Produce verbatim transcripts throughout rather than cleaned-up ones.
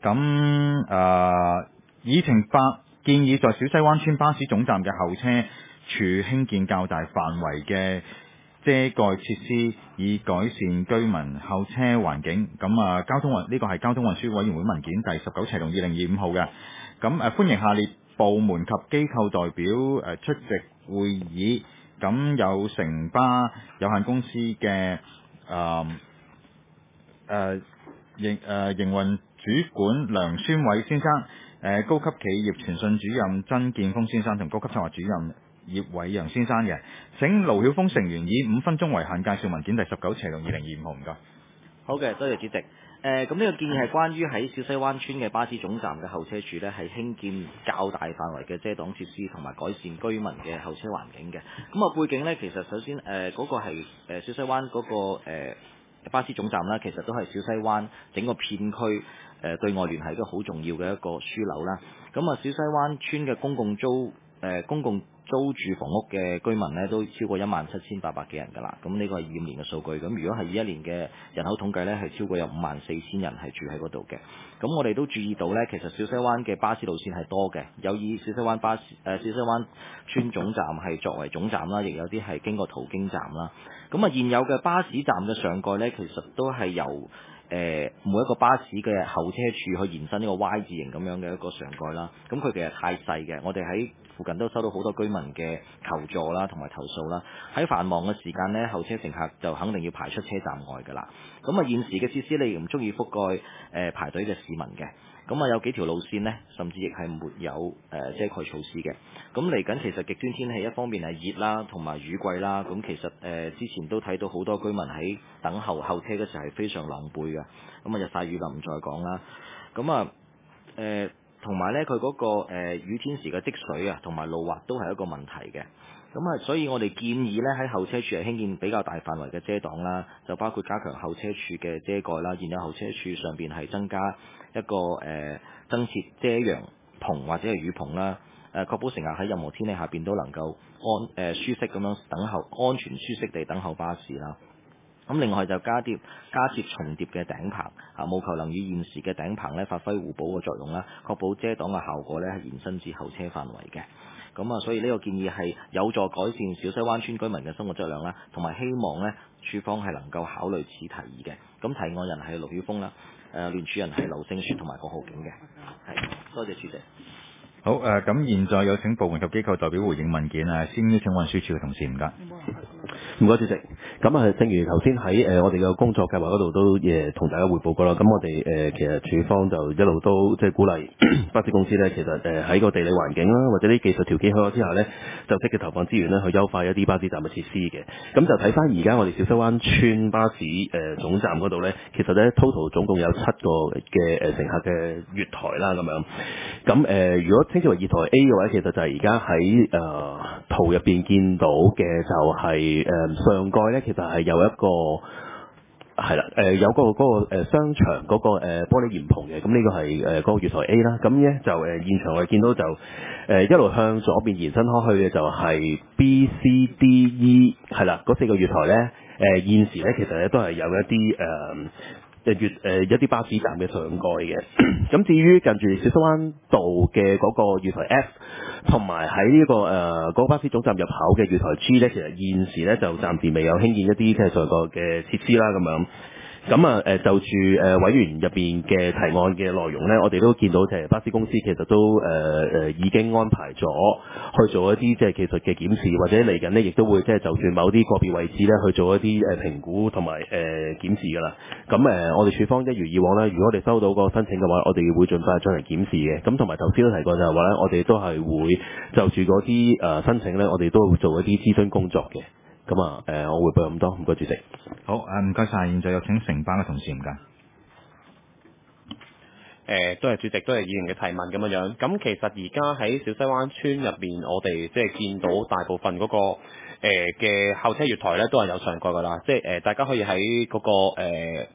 咁誒，議程八建議在小西灣村巴士總站嘅候車處興建較大範圍嘅遮蓋設施，以改善居民候車環境。咁啊，交通運呢個係交通運輸委員會文件第十九斜龍二零二五號嘅。咁誒，歡迎下列部門及機構代表誒出席會議。咁有城巴有限公司嘅誒誒營誒營運主管梁宣偉先生，誒高級企業傳訊主任曾建峰先生同高級策劃主任葉偉陽先生嘅。請盧曉峰成員以五分鐘為限介紹文件第十九斜龍二零二五號，唔該。 好嘅，多謝主席。誒咁呢個建議係關於喺小西灣村嘅巴士總站嘅候車處呢，係興建較大範圍嘅遮擋設施同埋改善居民嘅候車環境嘅。咁啊背景呢，其實首先誒嗰、呃那個係誒小西灣嗰、那個、呃、巴士總站啦，其實都係小西灣整個片區誒、呃、對外聯繫一個好重要嘅一個樞紐啦。咁啊小西灣村嘅公共租誒、呃、公共租住房屋嘅居民咧都超過一萬七千八百幾人㗎啦，咁呢個係二五年嘅數據。咁如果係二一年嘅人口統計咧，係超過有五萬四千人係住喺嗰度嘅。咁我哋都注意到咧，其實小西灣嘅巴士路線係多嘅，有以小西灣巴士誒、呃、小西灣村總站係作為總站啦，亦有啲係經過途經站啦。咁啊現有嘅巴士站嘅上蓋咧，其實都係由誒、呃、每一個巴士嘅候車處去延伸呢個 Y 字形咁樣嘅一個上蓋啦。咁佢其實太細嘅，我哋喺附近都收到好多居民嘅求助啦，同埋投訴啦。喺繁忙嘅時間呢，候車乘客就肯定要排出車站外㗎啦。咁啊，現時嘅設施你唔足以覆蓋誒、呃、排隊嘅市民嘅。咁啊，有幾條路線呢，甚至亦係沒有誒、呃、遮蓋措施嘅。咁嚟緊其實極端天氣一方面係熱啦，同埋雨季啦。咁其實誒、呃、之前都睇到好多居民喺等候候車嘅時候係非常狼狽嘅。咁啊，日曬雨淋唔再講啦。咁啊誒。呃同埋咧，佢嗰、那個、呃、雨天時嘅積水啊，同埋路滑都係一個問題嘅。咁啊，所以我哋建議咧喺候車處係興建比較大範圍嘅遮擋啦，就包括加強候車處嘅遮蓋啦，現有候車處上邊係增加一個誒、呃、增設遮陽棚或者係雨棚啦，誒、呃、確保乘客喺任何天氣下邊都能夠安誒、呃、舒適咁樣等候，安全舒適地等候巴士啦。咁另外就加疊加設重疊嘅頂棚，啊，務求能與現時嘅頂棚咧發揮互補嘅作用啦，確保遮擋嘅效果咧係延伸至候車範圍嘅。咁啊，所以呢個建議係有助改善小西灣村居民嘅生活質量啦，同埋希望咧處方係能夠考慮此提議嘅。咁提案人係盧曉峰啦，誒聯署人係劉勝雪同埋郭浩景嘅。係，多謝主席。 好誒，咁、呃、現在有請部門及機構代表回應文件啊，先邀請運輸署嘅同事，唔該。 唔該，主席。咁啊，正如頭先喺誒我哋嘅工作計劃嗰度都誒同大家匯報過啦。咁我哋誒、呃、其實署方就一路都即係鼓勵巴士公司咧，其實誒喺個地理環境啦，或者啲技術條件許可之下咧，就積極投放資源咧去優化一啲巴士站嘅設施嘅。咁就睇翻而家我哋小西灣村巴士誒、呃、總站嗰度咧，其實咧 total 總共有七個嘅誒乘客嘅月台啦，咁樣。咁誒、呃，如果稱之為月台 A 嘅話，其實就係而家喺誒圖入邊見到嘅就係、是、誒、呃、上蓋咧，其實係有一個係啦，誒、呃、有個嗰、那個、呃、商場嗰、那個、呃、玻璃簷篷嘅，咁呢個係誒嗰個月台 A 啦。咁咧就誒、呃、現場我哋見到就誒、呃、一路向左邊延伸開去嘅就係 B、C、D、E 係啦，嗰四個月台咧誒、呃、現時咧其實咧都係有一啲誒。呃誒月誒一啲巴士站嘅上蓋嘅，咁至於近住小西灣道嘅嗰個月台 F，同埋喺呢個誒嗰、呃那個巴士總站入口嘅月台 G 咧，其實現時咧就暫時未有興建一啲即係上蓋嘅設施啦，咁樣。咁啊誒就住誒、呃、委員入邊嘅提案嘅內容咧，我哋都見到就係巴士公司其實都誒誒、呃、已經安排咗去做一啲即係技術嘅檢視，或者嚟緊呢亦都會即係就住某啲個別位置咧去做一啲誒評估同埋誒檢視㗎啦。咁誒、呃、我哋署方一如以往咧，如果我哋收到個申請嘅話，我哋會盡快進行檢視嘅。咁同埋頭先都提過就係話咧，我哋都係會就住嗰啲誒申請咧，我哋都會做一啲諮詢工作嘅。咁啊，誒、呃，我匯報咁多，唔該主席。 好，誒唔該晒，現在有請承辦嘅同事，唔該。 誒，都係主席，都係議員嘅提問咁樣樣。咁其實而家喺小西灣村入邊，我哋即係見到大部分嗰、嗰個嘅、呃、候車月台咧，都係有上蓋噶啦。即係誒、呃，大家可以喺嗰、嗰個、呃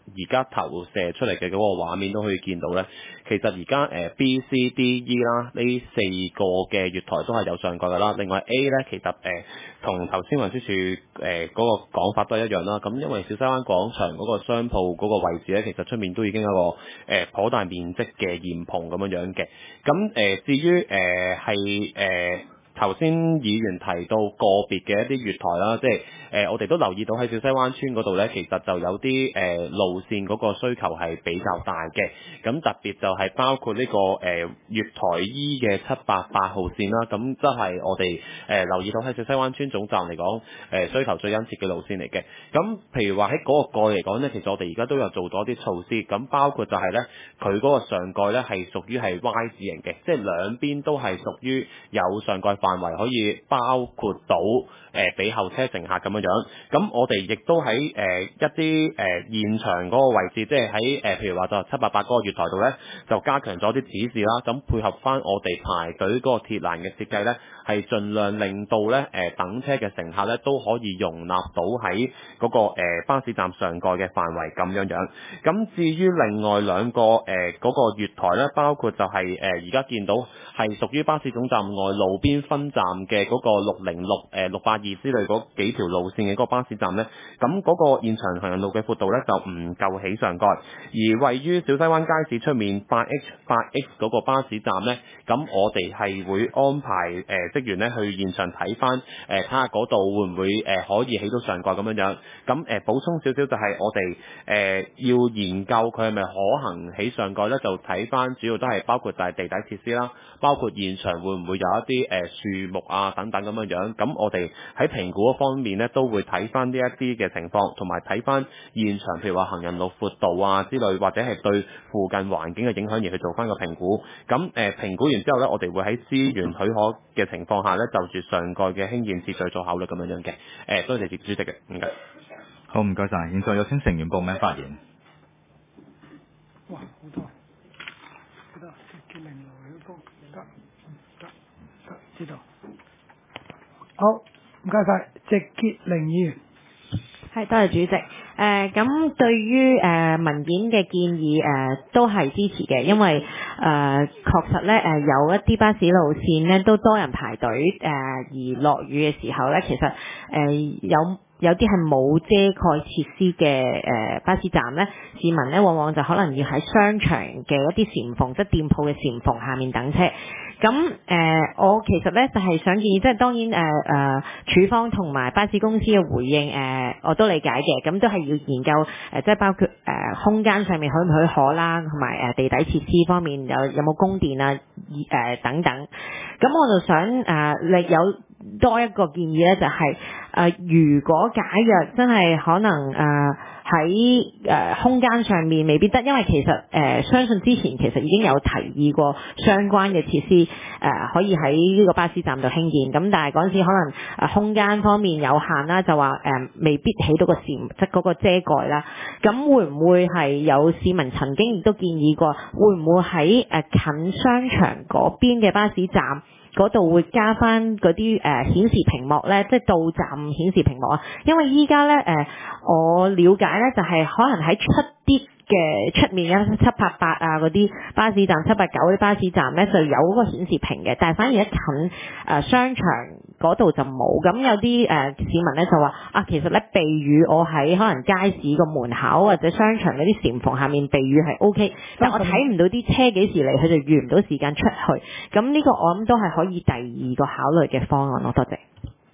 而家投射出嚟嘅嗰個畫面都可以見到咧，其實而家誒 B、C、D、E 啦呢四個嘅月台都係有上蓋㗎啦。另外 A 咧其實誒同頭先運輸署誒嗰個講法都係一樣啦。咁因為小西灣廣場嗰個商鋪嗰個位置咧，其實出面都已經有個誒頗大面積嘅簷篷咁樣樣嘅。咁誒、呃、至於誒係誒頭先議員提到個別嘅一啲月台啦，即係誒、呃、我哋都留意到喺小西灣村嗰度咧，其實就有啲誒、呃、路線嗰個需求係比較大嘅。咁特別就係包括呢、這個誒、呃、月台 E 嘅七八八號線啦，咁即係我哋誒、呃、留意到喺小西灣村總站嚟講，誒、呃、需求最殷切嘅路線嚟嘅。咁譬如話喺嗰個蓋嚟講咧，其實我哋而家都有做咗啲措施，咁包括就係咧佢嗰個上蓋咧係屬於係 Y 字形嘅，即係兩邊都係屬於有上蓋範圍可以包括到誒俾、呃、後車乘客咁樣樣。咁我哋亦都喺誒、呃、一啲誒、呃、現場嗰個位置，即係喺誒譬如話就七八八嗰個月台度咧，就加強咗啲指示啦。咁配合翻我哋排隊嗰個鐵欄嘅設計咧，係盡量令到咧誒、呃、等車嘅乘客咧都可以容納到喺嗰、那個、呃、巴士站上蓋嘅範圍咁樣樣。咁至於另外兩個誒嗰、呃那個月台咧，包括就係誒而家見到係屬於巴士總站外路邊分站嘅嗰個六零六誒六八二之類嗰幾條路線嘅嗰個巴士站咧，咁嗰個現場行人路嘅闊度咧就唔夠起上蓋，而位於小西灣街市出面八 H 八 X 嗰個巴士站咧，咁我哋係會安排誒、呃、職員咧去現場睇翻誒睇下嗰度會唔會誒、呃、可以起到上蓋咁樣樣。咁誒、呃、補充少少就係我哋誒、呃、要研究佢係咪可行起上蓋咧，就睇翻主要都係包括就係地底設施啦，包括現場會唔會有一啲誒、呃、樹木啊等等咁樣樣。咁我哋喺評估嗰方面咧都會睇翻呢一啲嘅情況，同埋睇翻現場譬如話行人路闊度啊之類，或者係對附近環境嘅影響而去做翻個評估。咁誒、呃、評估完之後咧，我哋會喺資源許可嘅情況下咧，就住上蓋嘅興建次序做考慮咁樣樣嘅。誒、呃，多謝葉主席嘅，唔該。 好，唔該晒。現在有請成員報名發言。 哇，好多，得傑玲來嗰個得得得知道。好，唔該晒，謝傑玲議員。 係，多謝主席。誒、呃，咁對於誒、呃、文件嘅建議誒、呃、都係支持嘅，因為誒、呃、確實咧誒、呃、有一啲巴士路線咧都多人排隊誒、呃，而落雨嘅時候咧，其實誒、呃、有。有啲係冇遮蓋設施嘅誒、呃、巴士站咧，市民咧往往就可能要喺商場嘅一啲禪縫，即係店鋪嘅禪縫下面等車。咁誒、呃，我其實咧就係、是、想建議，即係當然誒誒、呃，署方同埋巴士公司嘅回應誒、呃，我都理解嘅。咁都係要研究誒、呃，即係包括誒、呃、空間上面許唔許可啦，同埋誒地底設施方面有有冇供電啊，誒、呃、等等。咁我就想誒，你、呃、有多一個建議咧，就係、是、誒、呃，如果假若真係可能誒喺誒空間上面未必得，因為其實誒、呃、相信之前其實已經有提議過相關嘅設施誒、呃、可以喺呢個巴士站度興建，咁但係嗰陣時可能誒、呃、空間方面有限啦，就話誒、呃、未必起到個禪即嗰個遮蓋啦。咁會唔會係有市民曾經亦都建議過，會唔會喺誒、呃、近商場嗰邊嘅巴士站嗰度會加翻嗰啲誒顯示屏幕咧，即係到站顯示屏幕啊？因為依家咧誒，我了解咧就係、是、可能喺出啲嘅出面嘅七八八啊嗰啲巴士站、七八九啲巴士站咧就有嗰個顯示屏嘅，但係反而一近誒、呃、商場嗰度就冇。咁有啲誒、呃、市民咧就話啊，其實咧避雨我喺可能街市個門口或者商場嗰啲禪縫下面避雨係 O K， 但我睇唔到啲車幾時嚟，佢就預唔到時間出去。咁呢個我諗都係可以第二個考慮嘅方案咯。多謝。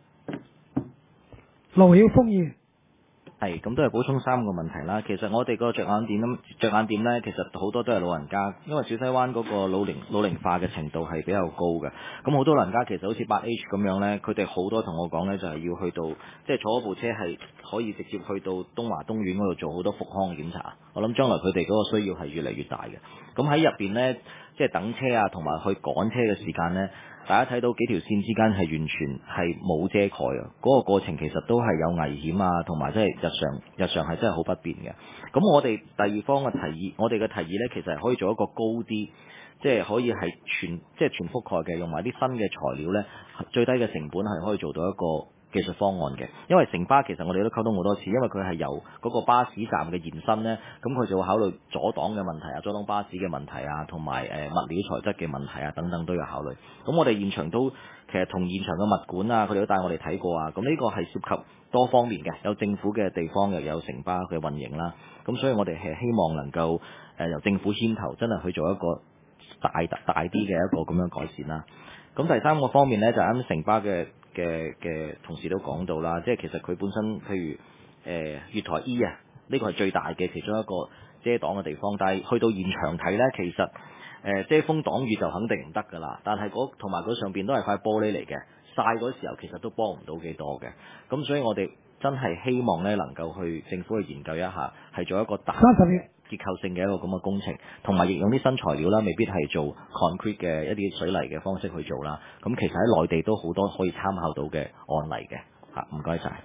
盧曉峰議員。 係，咁都係補充三個問題啦。其實我哋個着眼點咁着眼點呢，其實好多都係老人家，因為小西灣嗰個老齡老齡化嘅程度係比較高嘅。咁好多老人家其實好似八 H 咁樣呢，佢哋好多同我講呢，就係要去到即係坐一部車係可以直接去到東華東院嗰度做好多復康嘅檢查。我諗將來佢哋嗰個需要係越嚟越大嘅。咁喺入邊呢，即係等車啊，同埋去趕車嘅時間呢，大家睇到幾條線之間係完全係冇遮蓋啊！嗰個過程其實都係有危險啊，同埋即係日常日常係真係好不便嘅。咁我哋第二方嘅提議，我哋嘅提議呢，其實係可以做一個高啲，即係可以係全即係全覆蓋嘅，用埋啲新嘅材料呢，最低嘅成本係可以做到一個技術方案嘅。因為城巴其實我哋都溝通好多次，因為佢係由嗰個巴士站嘅延伸呢，咁佢就會考慮阻擋嘅問題啊、阻擋巴士嘅問題啊，同埋誒物料材質嘅問題啊等等都要考慮。咁我哋現場都其實同現場嘅物管啊，佢哋都帶我哋睇過啊。咁呢個係涉及多方面嘅，有政府嘅地方，又有城巴嘅運營啦。咁所以我哋係希望能夠誒、呃、由政府牽頭，真係去做一個大大啲嘅一個咁樣改善啦。咁第三個方面呢，就啱、是、城巴嘅嘅嘅同事都講到啦，即係其實佢本身譬如誒、呃、月台 E 啊，呢個係最大嘅其中一個遮擋嘅地方，但係去到現場睇呢，其實誒、呃、遮風擋雨就肯定唔得㗎啦。但係嗰同埋佢上邊都係塊玻璃嚟嘅，曬嗰時候其實都幫唔到幾多嘅。咁所以我哋真係希望呢，能夠去政府去研究一下，係做一個大結構性嘅一個咁嘅工程，同埋亦用啲新材料啦，未必係做 concrete 嘅一啲水泥嘅方式去做啦。咁其實喺內地都好多可以參考到嘅案例嘅。嚇，唔該晒。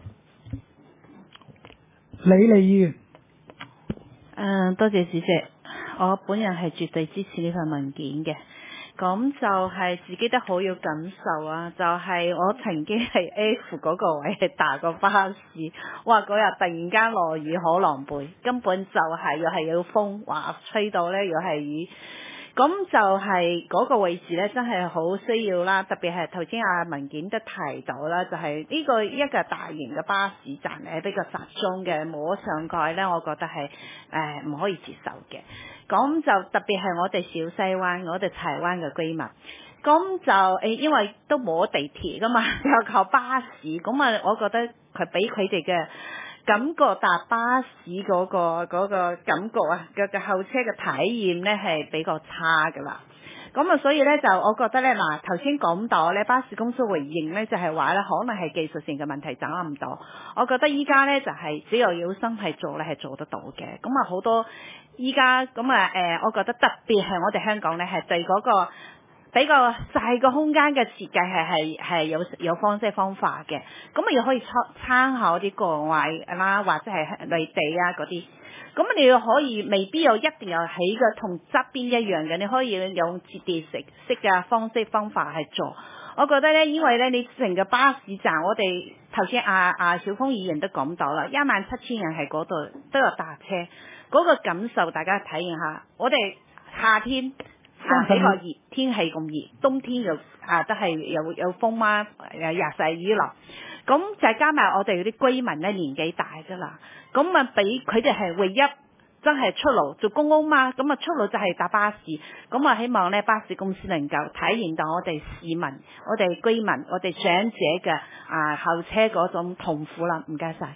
李麗議員， 誒、呃，多謝主席，我本人係絕對支持呢份文件嘅。咁就係自己都好有感受啊！就係、是、我曾經係 F 嗰個位係搭個巴士，哇！嗰日突然間落雨，好狼狽，根本就係、是、又係有風，哇！吹到咧又係雨。咁就係嗰個位置咧，真係好需要啦。特別係頭先阿文件都提到啦，就係、是、呢個一個大型嘅巴士站咧，比較集中嘅冇上蓋咧，我覺得係誒唔可以接受嘅。咁就特別係我哋小西灣，我哋柴灣嘅居民，咁就誒，因為都冇地鐵噶嘛，又靠巴士，咁啊，我覺得佢俾佢哋嘅感覺搭巴士嗰、嗰個嗰、嗰個感覺啊，嘅嘅候車嘅體驗咧係比較差噶啦。咁啊，所以咧就我覺得咧，嗱頭先講到咧，巴士公司回應咧就係話咧，可能係技術性嘅問題掌握唔到。我覺得依家咧就係、是、只要有心係做咧係做得到嘅。咁啊好多依家咁啊誒，我覺得特別係我哋香港咧係對嗰、嗰個比較細個空間嘅設計係係係有有方式方法嘅。咁啊又可以參參考啲國外啦，或者係內地啊嗰啲。咁你又可以未必有一定有起嘅同側邊一樣嘅，你可以用折疊式式嘅方式方法去做。我覺得咧，因為咧你成個巴士站，我哋頭先阿阿小峰議員都講到啦，一萬七千人喺嗰度都有搭車，嗰、嗰個感受大家體驗下。我哋夏天啊比較熱，天氣咁熱，冬天又啊都係有有風啊，又日曬雨淋。咁再加埋我哋嗰啲居民咧年紀大㗎啦，咁啊俾佢哋係唯一真係出路做公屋嘛，咁啊出路就係搭巴士，咁啊希望咧巴士公司能夠體驗到我哋市民、我哋居民、我哋長者嘅啊候車嗰種痛苦啦。唔該晒。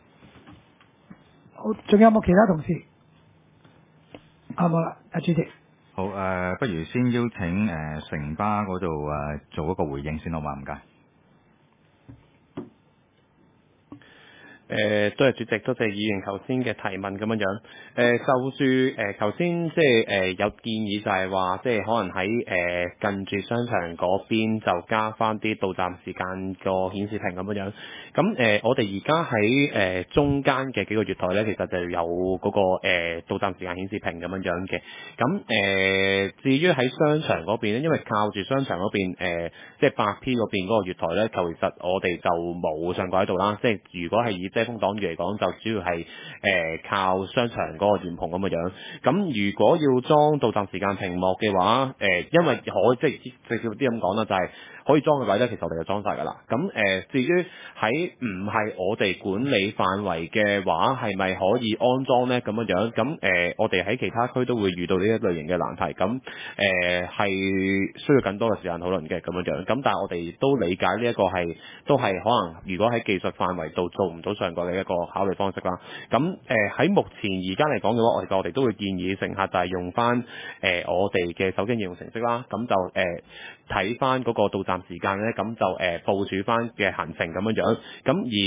好，仲有冇其他同事？啊冇啦，阿主席。 好誒、呃，不如先邀請誒、呃、城巴嗰度誒做一個回應先好嘛？唔該。 誒、呃，多謝主席，多謝議員頭先嘅提問咁樣樣。誒、呃，就住誒頭先即係誒有建議就係話，即係可能喺誒、呃、近住商場嗰邊就加翻啲到站時間個顯示屏咁樣樣。咁誒、呃，我哋而家喺誒中間嘅幾個月台咧，其實就有嗰、那個、呃、到站時間顯示屏咁樣樣嘅。咁誒、呃，至於喺商場嗰邊咧，因為靠住商場嗰邊誒，即係八 P 嗰邊嗰個月台咧，其實我哋就冇上過喺度啦。即係如果係以遮風擋雨嚟講，就主要係誒、呃、靠商場嗰個簷篷咁嘅樣。咁如果要裝到站時間屏幕嘅話，誒、呃、因為可即係直接啲咁講啦，就係、是、可以裝嘅位咧，其實我哋就裝晒㗎啦。咁誒、呃，至於喺唔係我哋管理範圍嘅話，係咪可以安裝咧？咁樣樣咁誒，我哋喺其他區都會遇到呢一類型嘅難題。咁誒係需要更多嘅時間討論嘅咁樣樣。咁但係我哋都理解呢一個係都係可能，如果喺技術範圍度做唔到上蓋嘅一個考慮方式啦。咁誒喺目前而家嚟講嘅話，我哋我哋都會建議乘客就係用翻誒、呃、我哋嘅手機應用程式啦。咁就誒睇翻嗰個到站時間咧，咁就誒、呃、部署翻嘅行程咁樣樣。咁而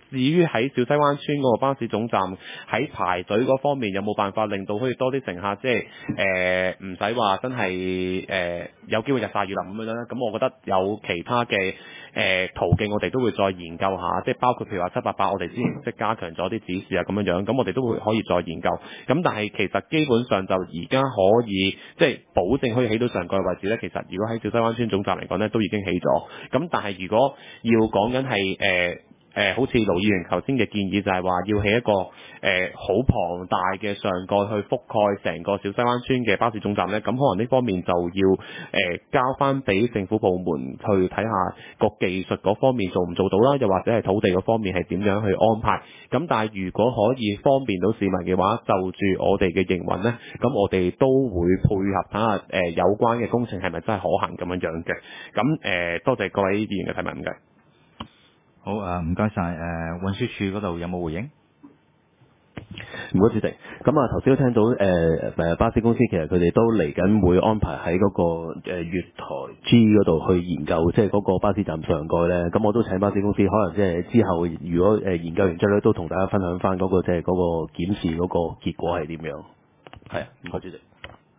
至於喺小西灣村嗰個巴士總站喺排隊嗰方面有冇辦法令到可以多啲乘客即係誒唔使話真係誒、呃、有機會日曬雨淋咁樣咧？咁我覺得有其他嘅誒、呃、途徑，我哋都會再研究下，即係包括譬如話七八八，我哋之前即係加強咗啲指示啊咁樣樣，咁我哋都會可以再研究。咁但係其實基本上就而家可以即係保證可以起到上蓋嘅位置咧，其實如果喺小西灣村總站嚟講咧，都已經起咗。咁但係如果要講緊係誒誒，好似盧議員頭先嘅建議，就係話要起一個誒好龐大嘅上蓋去覆蓋成個小西灣村嘅巴士總站咧，咁可能呢方面就要誒、呃、交翻俾政府部門去睇下個技術嗰方面做唔做到啦，又或者係土地嗰方面係點樣去安排。咁但係如果可以方便到市民嘅話，就住我哋嘅營運咧，咁我哋都會配合睇下誒有關嘅工程係咪真係可行咁樣樣嘅。咁誒、呃、多謝各位議員嘅提問，唔該。 好誒，唔該晒。誒、呃、運輸署嗰度有冇回應？ 唔該，主席。咁啊，頭先都聽到誒誒巴士公司其實佢哋都嚟緊會安排喺嗰個誒月台 G 嗰度去研究，即係嗰個巴士站上蓋咧。咁我都請巴士公司，可能即係之後如果誒研究完之後咧，都同大家分享翻嗰個即係嗰個檢視嗰個結果係點樣。係啊，唔該，主席。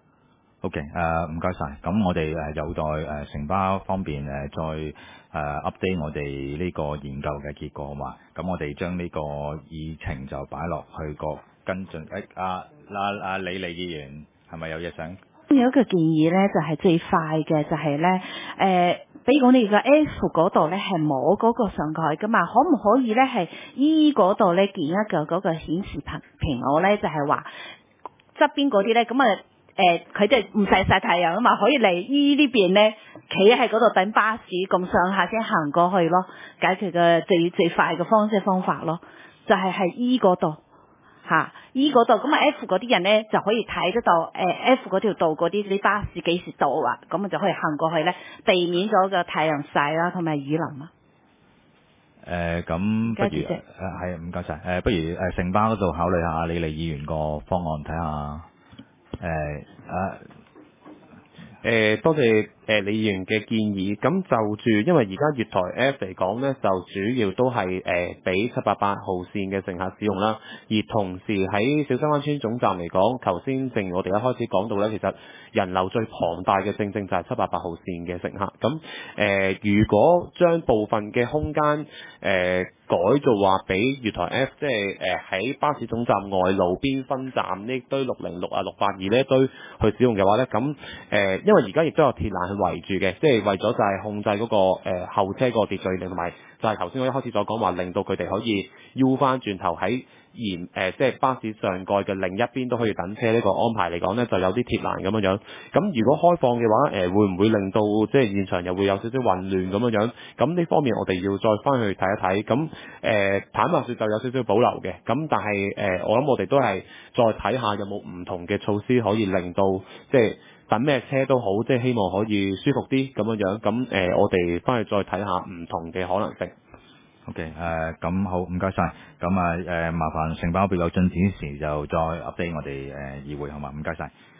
OK，誒唔該晒。咁我哋誒有待誒城巴方面誒再誒 update 我哋呢個研究嘅結果嘛。咁我哋將呢個議程就擺落去個跟進。誒阿阿阿李麗議員係咪有嘢想？ 有一個建議咧，就係、是、最快嘅，就係咧誒，比如講你個 F 嗰度咧係冇嗰個上蓋噶嘛，可唔可以咧係 E 嗰度咧建一個嗰個顯示屏屏幕咧，就係話側邊嗰啲咧咁啊？誒佢哋唔使曬太陽啊嘛，可以嚟依呢邊咧，企喺嗰度等巴士咁上下先行過去咯，解決嘅最最快嘅方式方法咯，就係喺 E 嗰度嚇 E 嗰度，咁啊 F 嗰啲人咧就可以睇得到誒 F 嗰條道嗰啲啲巴士幾時到啊，咁啊就可以行過去咧，避免咗個太陽曬啦同埋雨淋啊。 誒咁不如誒係唔該晒。誒不如誒城巴嗰度考慮下李麗議員個方案睇下。誒啊誒多謝誒李議員嘅建議，咁就住因為而家月台 F 嚟講咧，就主要都係誒俾七八八號線嘅乘客使用啦，而同時喺小西灣村總站嚟講，頭先正如我哋一開始講到咧，其實人流最龐大嘅正正就係七八八號線嘅乘客，咁誒、呃、如果將部分嘅空間誒、呃改造話俾月台 F， 即係誒喺巴士總站外路邊分站呢堆六零六啊六八二呢一堆去使用嘅話咧，咁誒、呃、因為而家亦都有鐵欄去圍住嘅，即係為咗就係控制嗰、那個誒、呃、後車個秩序，同埋就係頭先我一開始所講話，令到佢哋可以腰翻轉頭喺沿誒即係巴士上蓋嘅另一邊都可以等車呢個安排嚟講咧，就有啲鐵欄咁樣樣。咁如果開放嘅話，誒、呃、會唔會令到即係現場又會有少少混亂咁樣樣？咁呢方面我哋要再翻去睇一睇。咁誒、呃、坦白説就有少少保留嘅。咁但係誒、呃、我諗我哋都係再睇下有冇唔同嘅措施可以令到即係等咩車都好，即係希望可以舒服啲咁樣樣。咁誒、呃、我哋翻去再睇下唔同嘅可能性。 OK，誒咁好，唔該晒。咁啊誒麻煩城巴表有進展時就再 update 我哋誒議會好嘛？唔該晒。